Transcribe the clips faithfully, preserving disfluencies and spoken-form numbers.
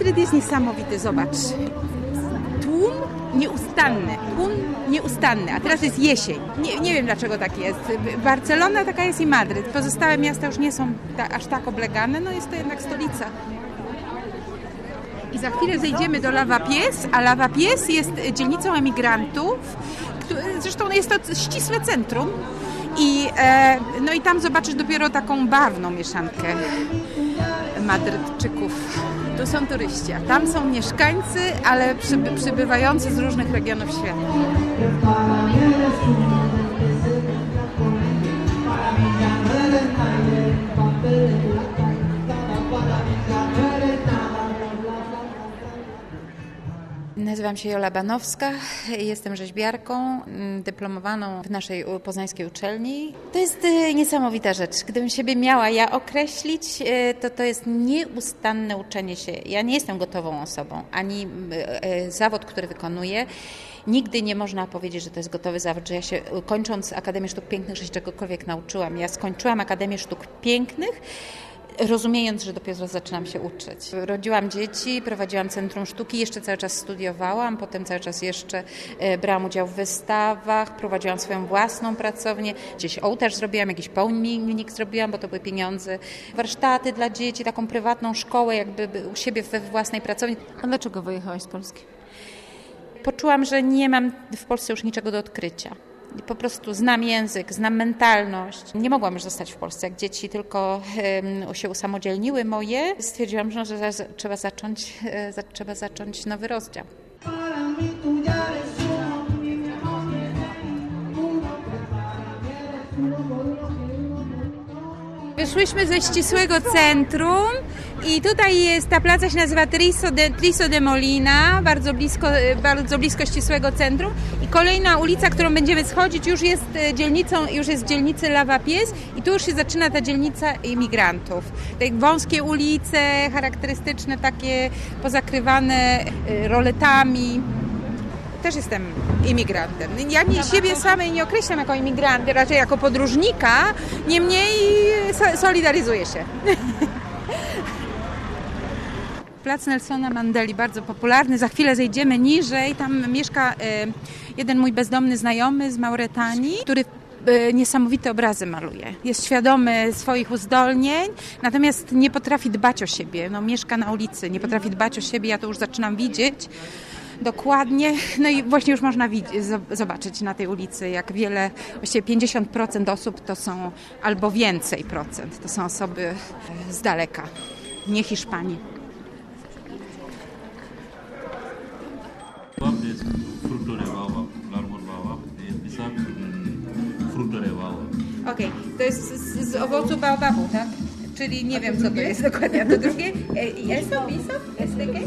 Madryt jest niesamowity, zobacz. Tłum nieustanny, tłum nieustanny, a teraz jest jesień. Nie, nie wiem dlaczego tak jest. Barcelona taka jest i Madryt. Pozostałe miasta już nie są ta, aż tak oblegane, no jest to jednak stolica. I za chwilę zejdziemy do Lavapiés, a Lavapiés jest dzielnicą emigrantów. Zresztą jest to ścisłe centrum. I, e, no i tam zobaczysz dopiero taką barwną mieszankę Madrytczyków. Tu są turyści, a tam są mieszkańcy, ale przyby, przybywający z różnych regionów świata. Nazywam się Jola Banowska, jestem rzeźbiarką dyplomowaną w naszej poznańskiej uczelni. To jest niesamowita rzecz. Gdybym siebie miała ja określić, to to jest nieustanne uczenie się. Ja nie jestem gotową osobą, ani zawód, który wykonuję. Nigdy nie można powiedzieć, że to jest gotowy zawód, że ja się kończąc Akademię Sztuk Pięknych, że się czegokolwiek nauczyłam. Ja skończyłam Akademię Sztuk Pięknych, rozumiejąc, że dopiero zaczynam się uczyć. Rodziłam dzieci, prowadziłam Centrum Sztuki, jeszcze cały czas studiowałam, potem cały czas jeszcze brałam udział w wystawach, prowadziłam swoją własną pracownię, gdzieś ołtarz zrobiłam, jakiś pomnik zrobiłam, bo to były pieniądze, warsztaty dla dzieci, taką prywatną szkołę jakby u siebie we własnej pracowni. A dlaczego wyjechałaś z Polski? Poczułam, że nie mam w Polsce już niczego do odkrycia. Po prostu znam język, znam mentalność. Nie mogłam już zostać w Polsce. Jak dzieci tylko um, się usamodzielniły moje, stwierdziłam, że, że trzeba zacząć, e, za, trzeba zacząć nowy rozdział. Wyszłyśmy ze ścisłego centrum i tutaj jest, ta placa się nazywa Triso de, Triso de Molina, bardzo blisko, bardzo blisko ścisłego centrum. I kolejna ulica, którą będziemy schodzić, już jest dzielnicą, już jest w dzielnicy Lavapiés i tu już się zaczyna ta dzielnica imigrantów. Te wąskie ulice, charakterystyczne, takie pozakrywane roletami. Też jestem imigrantem. Ja nie, siebie samej nie określam jako imigranta, raczej jako podróżnika, niemniej solidaryzuję się. Plac Nelsona Mandeli, bardzo popularny. Za chwilę zejdziemy niżej. Tam mieszka jeden mój bezdomny znajomy z Mauretanii, który niesamowite obrazy maluje. Jest świadomy swoich uzdolnień, natomiast nie potrafi dbać o siebie. No, mieszka na ulicy, nie potrafi dbać o siebie. Ja to już zaczynam widzieć. Dokładnie. No i właśnie już można zobaczyć na tej ulicy, jak wiele, właściwie pięćdziesiąt procent osób to są, albo więcej procent, to są osoby z daleka, nie Hiszpanii. Okej, okay. To jest z, z owocu baobabu, tak? Czyli nie wiem, co to jest dokładnie. A to drugie? Eso, piso? Este qué?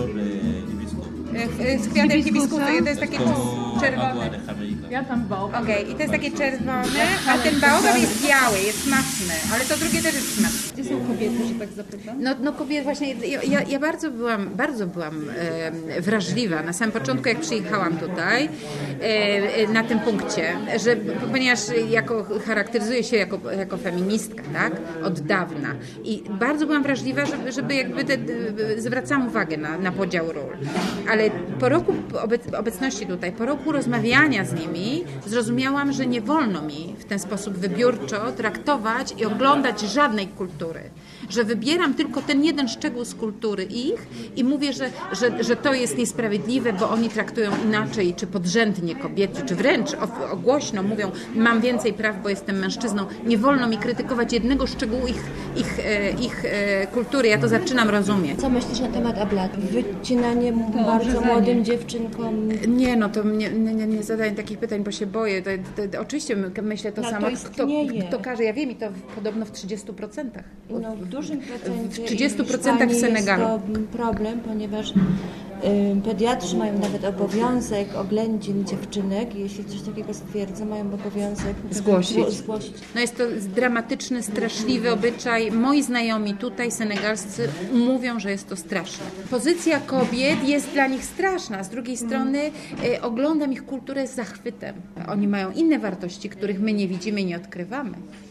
Z kwiatem hibiskusu. To jest takie czerwone. Ja tam baobab. Okej, okay. I to jest takie czerwone, a ten baobab jest biały, jest smaczny, ale to drugie też jest smaczne. Gdzie są kobiety, że tak zapytam? No, no kobiety właśnie, ja, ja bardzo byłam, bardzo byłam e, wrażliwa na samym początku, jak przyjechałam tutaj, e, na tym punkcie, że ponieważ jako, charakteryzuję się jako, jako feministka, tak, od dawna i bardzo byłam wrażliwa, żeby, żeby jakby te, zwracam uwagę na, na podział ról, ale po roku obecności tutaj, po roku rozmawiania z nimi, zrozumiałam, że nie wolno mi w ten sposób wybiórczo traktować i oglądać żadnej kultury. Że wybieram tylko ten jeden szczegół z kultury ich i mówię, że, że, że to jest niesprawiedliwe, bo oni traktują inaczej, czy podrzędnie kobiety, czy wręcz o, o głośno mówią, mam więcej praw, bo jestem mężczyzną. Nie wolno mi krytykować jednego szczegółu ich, ich, ich, ich kultury. Ja to zaczynam rozumieć. Co myślisz na temat ablat? Wycinanie bardzo młodym dziewczynkom? Nie, no to nie, nie, nie zadaję takich pytań, bo się boję. To, to, to, oczywiście myślę to no, samo. To kto, kto każe? Ja wiem i to podobno w trzydziestu procentach. No, w dużym procencie. W trzydziestu procentach w Senegalu. Jest to problem, ponieważ y, pediatrzy mają nawet obowiązek oględzin dziewczynek i jeśli coś takiego stwierdzą, mają obowiązek zgłosić. zgłosić. No jest to dramatyczny, straszliwy obyczaj. Moi znajomi tutaj, senegalscy, mówią, że jest to straszne. Pozycja kobiet jest dla nich straszna. Z drugiej strony y, oglądam ich kulturę z zachwytem. Oni mają inne wartości, których my nie widzimy i nie odkrywamy.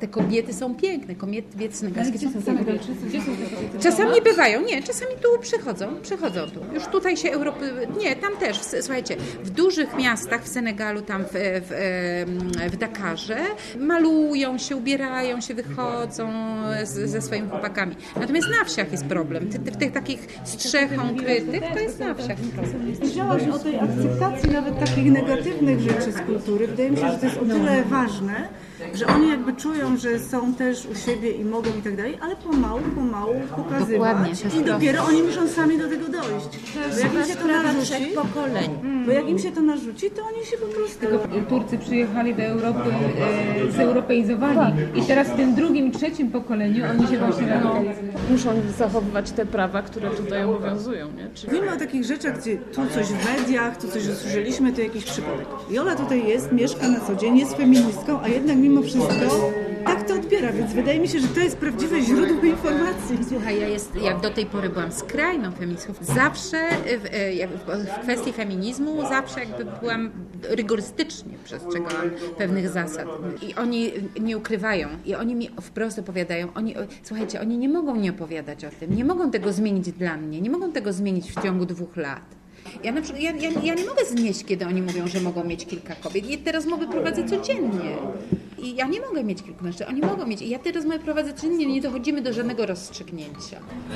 te kobiety są piękne, kobiety senegalskie są Gdzie piękne. są te kobiety? Czasami bywają, nie, czasami tu przychodzą, przychodzą tu. Już tutaj się Europy, nie, tam też, słuchajcie, w dużych miastach w Senegalu, tam w, w, w Dakarze, malują się, ubierają się, wychodzą z, ze swoimi chłopakami. Natomiast na wsiach jest problem. Ty, ty, w tych takich strzechą krytych, to jest na wsiach problem. Powiedziałaś o tej akceptacji nawet takich negatywnych rzeczy z kultury. Wydaje mi się, że to jest o tyle ważne, że oni jakby czują, że są też u siebie i mogą i tak dalej, ale pomału, pomału pokazywać. Dokładnie. I dopiero oni muszą sami do tego dojść. Bo jak im się to narzuci, pokoleń. bo jak im się to narzuci, to oni się po prostu... Turcy przyjechali do Europy e, zeuropeizowani i teraz w tym drugim i trzecim pokoleniu oni się właśnie radykalizują. Muszą zachowywać te prawa, które tutaj obowiązują, nie? Czyli... Mówimy o takich rzeczach, gdzie tu coś w mediach, tu coś usłyszeliśmy, to jakiś przypadek. Jola tutaj jest, mieszka na co dzień, jest feministką, a jednak mimo wszystko tak to odbiera, więc wydaje mi się, że to jest prawdziwe źródło informacji. Słuchaj, ja jest, jak do tej pory byłam skrajną feministką, zawsze w, w kwestii feminizmu zawsze jakby byłam rygorystycznie przestrzegałam pewnych zasad. I oni nie ukrywają. I oni mi wprost opowiadają. Oni, słuchajcie, oni nie mogą nie opowiadać o tym. Nie mogą tego zmienić dla mnie. Nie mogą tego zmienić w ciągu dwóch lat. Ja, na przykład, ja, ja, ja nie mogę znieść, kiedy oni mówią, że mogą mieć kilka kobiet. I te rozmowy prowadzę codziennie. I ja nie mogę mieć kilku mężczyzn, oni mogą mieć. I ja te rozmowy prowadzę codziennie, nie dochodzimy do żadnego rozstrzygnięcia.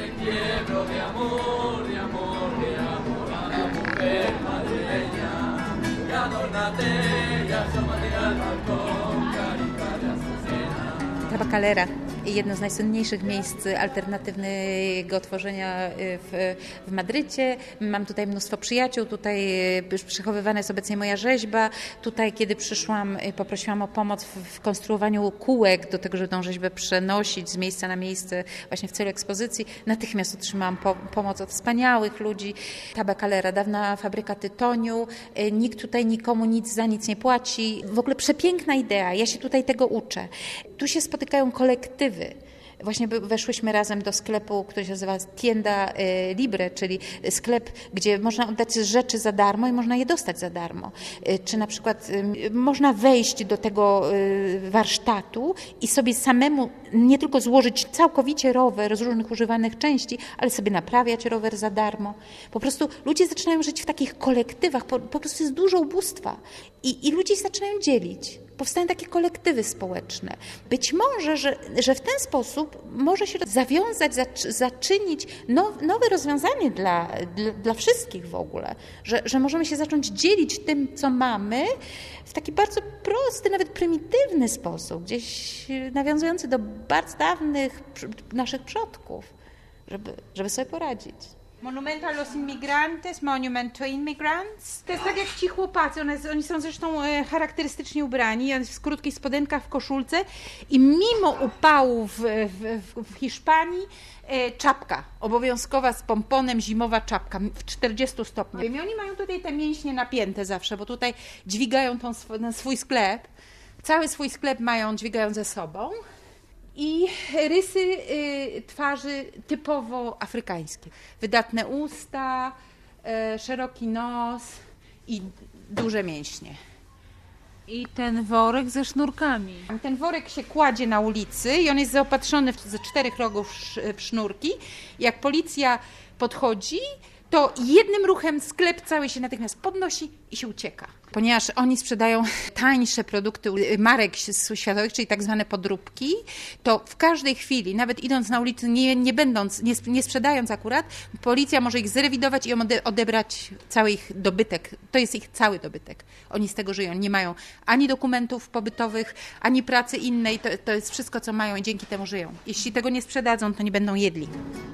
Tabacalera, jedno z najsłynniejszych miejsc alternatywnego tworzenia w, w Madrycie. Mam tutaj mnóstwo przyjaciół, tutaj już przechowywana jest obecnie moja rzeźba. Tutaj, kiedy przyszłam, poprosiłam o pomoc w, w konstruowaniu kółek do tego, żeby tę rzeźbę przenosić z miejsca na miejsce właśnie w celu ekspozycji. Natychmiast otrzymałam po, pomoc od wspaniałych ludzi. Tabacalera, dawna fabryka tytoniu. Nikt tutaj nikomu nic za nic nie płaci. W ogóle przepiękna idea. Ja się tutaj tego uczę. Tu się spotykają kolektywy. Właśnie weszłyśmy razem do sklepu, który się nazywa Tienda Libre, czyli sklep, gdzie można oddać rzeczy za darmo i można je dostać za darmo. Czy na przykład można wejść do tego warsztatu i sobie samemu nie tylko złożyć całkowicie rower z różnych używanych części, ale sobie naprawiać rower za darmo. Po prostu ludzie zaczynają żyć w takich kolektywach, po, po prostu jest dużo ubóstwa i, i ludzie się zaczynają dzielić. Powstają takie kolektywy społeczne. Być może, że, że w ten sposób może się zawiązać, zaczynić now, nowe rozwiązanie dla, dla, dla wszystkich w ogóle. Że, że możemy się zacząć dzielić tym, co mamy w taki bardzo prosty, nawet prymitywny sposób, gdzieś nawiązujący do bardzo dawnych naszych przodków, żeby, żeby sobie poradzić. Monumento a los Inmigrantes, Monument to Immigrants. To jest tak jak ci chłopacy, one, oni są zresztą e, charakterystycznie ubrani, w krótkich spodenkach, w koszulce i mimo upału w, w, w Hiszpanii e, czapka obowiązkowa z pomponem, zimowa czapka w czterdziestu stopniach. I oni mają tutaj te mięśnie napięte zawsze, bo tutaj dźwigają tą sw- ten swój sklep, cały swój sklep mają, dźwigają ze sobą. I rysy y, twarzy typowo afrykańskie. Wydatne usta, y, szeroki nos i duże mięśnie. I ten worek ze sznurkami. Ten worek się kładzie na ulicy i on jest zaopatrzony w, ze czterech rogów w sznurki. Jak policja podchodzi, to jednym ruchem sklep cały się natychmiast podnosi i się ucieka. Ponieważ oni sprzedają tańsze produkty marek światowych, czyli tak zwane podróbki, to w każdej chwili, nawet idąc na ulicy, nie, nie będąc, nie, nie sprzedając akurat, policja może ich zrewidować i odebrać cały ich dobytek. To jest ich cały dobytek. Oni z tego żyją. Nie mają ani dokumentów pobytowych, ani pracy innej. To, to jest wszystko, co mają i dzięki temu żyją. Jeśli tego nie sprzedadzą, to nie będą jedli.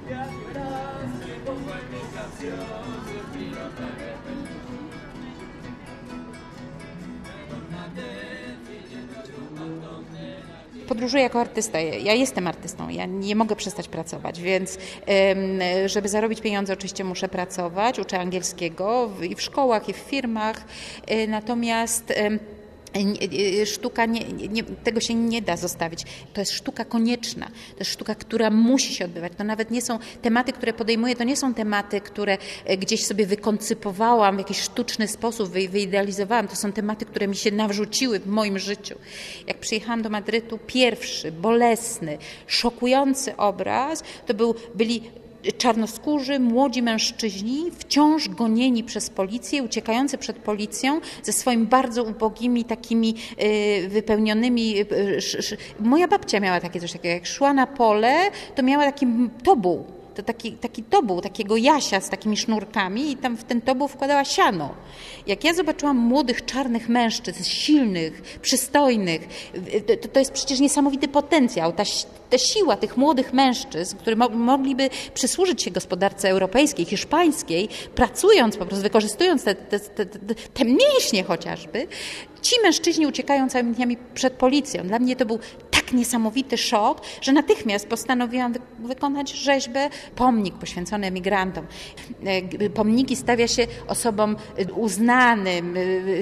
Podróżuję jako artysta. Ja jestem artystą, ja nie mogę przestać pracować, więc żeby zarobić pieniądze oczywiście muszę pracować, uczę angielskiego i w szkołach, i w firmach, natomiast Sztuka, nie, nie, tego się nie da zostawić. To jest sztuka konieczna. To jest sztuka, która musi się odbywać. To nawet nie są tematy, które podejmuję, to nie są tematy, które gdzieś sobie wykoncypowałam w jakiś sztuczny sposób, wyidealizowałam. To są tematy, które mi się nawrzuciły w moim życiu. Jak przyjechałam do Madrytu, pierwszy, bolesny, szokujący obraz, to był, byli czarnoskórzy, młodzi mężczyźni, wciąż gonieni przez policję, uciekający przed policją ze swoimi bardzo ubogimi, takimi y, wypełnionymi... Y, sz, moja babcia miała takie coś takiego, jak szła na pole, to miała taki tobuł. To taki, taki tobuł, takiego jasia z takimi sznurkami i tam w ten tobuł wkładała siano. Jak ja zobaczyłam młodych, czarnych mężczyzn, silnych, przystojnych, to, to jest przecież niesamowity potencjał. Ta, ta siła tych młodych mężczyzn, które mo, mogliby przysłużyć się gospodarce europejskiej, hiszpańskiej, pracując po prostu, wykorzystując te, te, te, te, te mięśnie chociażby, ci mężczyźni uciekają całymi dniami przed policją. Dla mnie to był tak niesamowity szok, że natychmiast postanowiłam wy- wykonać rzeźbę, pomnik poświęcony emigrantom. Pomniki stawia się osobom uznanym,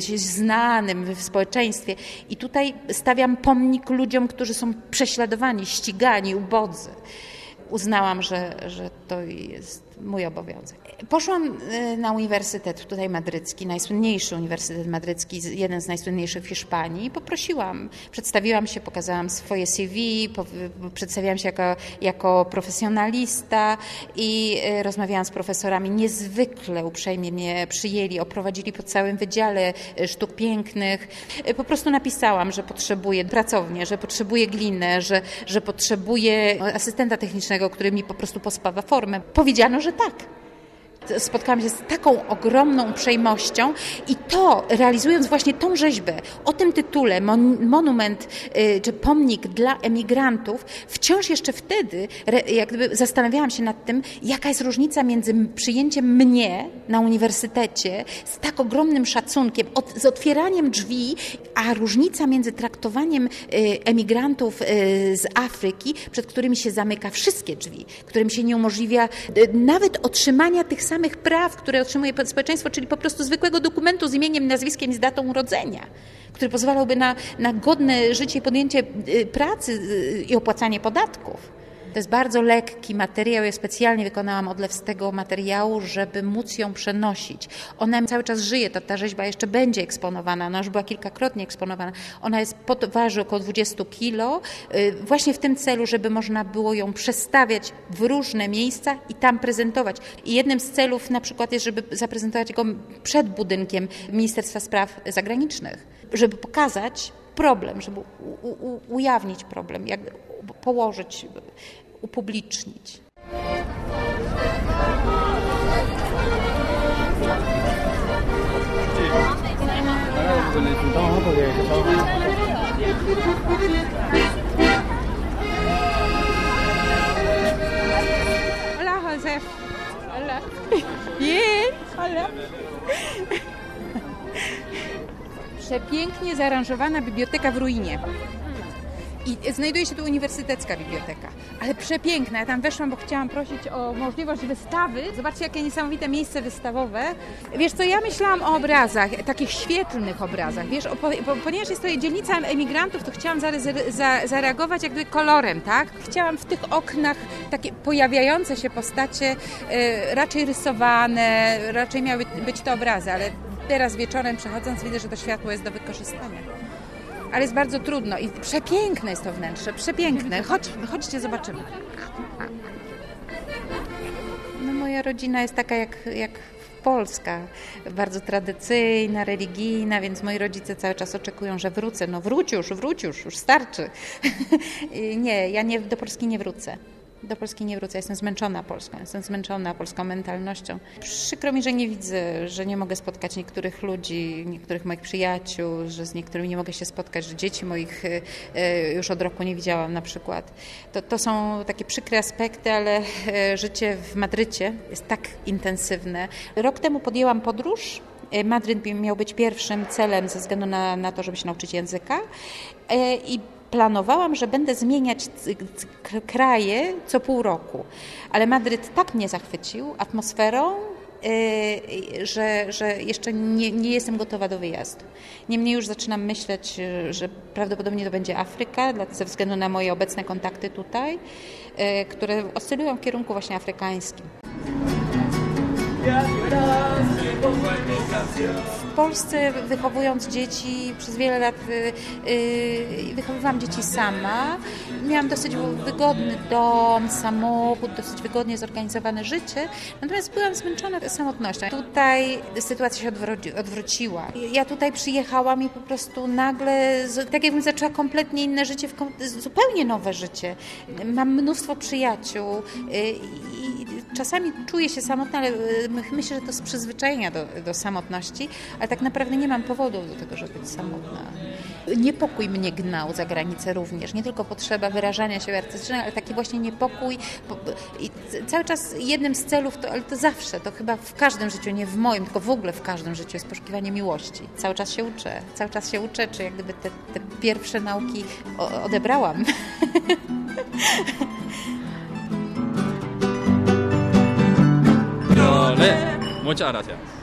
znanym w społeczeństwie i tutaj stawiam pomnik ludziom, którzy są prześladowani, ścigani, ubodzy. Uznałam, że, że to jest mój obowiązek. Poszłam na uniwersytet tutaj madrycki, najsłynniejszy uniwersytet madrycki, jeden z najsłynniejszych w Hiszpanii. Poprosiłam, przedstawiłam się, pokazałam swoje C V, po, przedstawiłam się jako, jako profesjonalista i rozmawiałam z profesorami. Niezwykle uprzejmie mnie przyjęli, oprowadzili po całym Wydziale Sztuk Pięknych. Po prostu napisałam, że potrzebuję pracownię, że potrzebuję glinę, że, że potrzebuję asystenta technicznego, który mi po prostu pospawa formę. Powiedziano, że tak. Spotkałam się z taką ogromną uprzejmością i to, realizując właśnie tą rzeźbę o tym tytule, mon, monument y, czy pomnik dla emigrantów, wciąż jeszcze wtedy re, jak gdyby zastanawiałam się nad tym, jaka jest różnica między przyjęciem mnie na uniwersytecie z tak ogromnym szacunkiem, od, z otwieraniem drzwi, a różnica między traktowaniem y, emigrantów y, z Afryki, przed którymi się zamyka wszystkie drzwi, którym się nie umożliwia y, nawet otrzymania tych samych praw, które otrzymuje społeczeństwo, czyli po prostu zwykłego dokumentu z imieniem, nazwiskiem i z datą urodzenia, który pozwalałby na, na godne życie i podjęcie pracy i opłacanie podatków. To jest bardzo lekki materiał. Ja specjalnie wykonałam odlew z tego materiału, żeby móc ją przenosić. Ona cały czas żyje, to ta rzeźba jeszcze będzie eksponowana. Ona już była kilkakrotnie eksponowana. Ona jest, waży około dwadzieścia kilo, właśnie w tym celu, żeby można było ją przestawiać w różne miejsca i tam prezentować. I jednym z celów na przykład jest, żeby zaprezentować go przed budynkiem Ministerstwa Spraw Zagranicznych, żeby pokazać problem, żeby u, u, ujawnić problem, jak położyć, upublicznić. Hola, Josef. Hola. Bien. Hola. Przepięknie zaaranżowana biblioteka w ruinie. I znajduje się tu uniwersytecka biblioteka, ale przepiękna. Ja tam weszłam, bo chciałam prosić o możliwość wystawy. Zobaczcie, jakie niesamowite miejsce wystawowe. Wiesz co, ja myślałam o obrazach, takich świetlnych obrazach. Wiesz, o, bo, ponieważ jest to dzielnica emigrantów, to chciałam za, za, zareagować jakby kolorem, tak? Chciałam w tych oknach takie pojawiające się postacie y, raczej rysowane, raczej miały być to obrazy, ale teraz wieczorem przechodząc widzę, że to światło jest do wykorzystania. Ale jest bardzo trudno i przepiękne jest to wnętrze, przepiękne. Chodź, chodźcie, zobaczymy. No, moja rodzina jest taka jak, jak Polska, bardzo tradycyjna, religijna, więc moi rodzice cały czas oczekują, że wrócę. No wróć już, wróć już, już starczy. Nie, ja nie, do Polski nie wrócę. Do Polski nie wrócę. Jestem zmęczona Polską, jestem zmęczona polską mentalnością. Przykro mi, że nie widzę, że nie mogę spotkać niektórych ludzi, niektórych moich przyjaciół, że z niektórymi nie mogę się spotkać, że dzieci moich już od roku nie widziałam na przykład. To, to są takie przykre aspekty, ale życie w Madrycie jest tak intensywne. Rok temu podjęłam podróż. Madryt miał być pierwszym celem ze względu na, na to, żeby się nauczyć języka i planowałam, że będę zmieniać kraje co pół roku. Ale Madryt tak mnie zachwycił atmosferą, że, że jeszcze nie, nie jestem gotowa do wyjazdu. Niemniej już zaczynam myśleć, że prawdopodobnie to będzie Afryka, ze względu na moje obecne kontakty tutaj, które oscylują w kierunku właśnie afrykańskim. W Polsce, wychowując dzieci, przez wiele lat yy, wychowywałam dzieci sama. Miałam dosyć wygodny dom, samochód, dosyć wygodnie zorganizowane życie. Natomiast byłam zmęczona samotnością. Tutaj sytuacja się odwróci, odwróciła. Ja tutaj przyjechałam i po prostu nagle, tak jakbym zaczęła kompletnie inne życie, zupełnie nowe życie. Mam mnóstwo przyjaciół i czasami czuję się samotna, ale myślę, że to z przyzwyczajenia do, do samotności, ale tak naprawdę nie mam powodów do tego, żeby być samotna. Niepokój mnie gnał za granicę również, nie tylko potrzeba wyrażania się artystycznego, ale taki właśnie niepokój. I cały czas jednym z celów, to, ale to zawsze, to chyba w każdym życiu, nie w moim, tylko w ogóle w każdym życiu jest poszukiwanie miłości. Cały czas się uczę, cały czas się uczę, czy jak gdyby te, te pierwsze nauki odebrałam. 네, muchas gracias.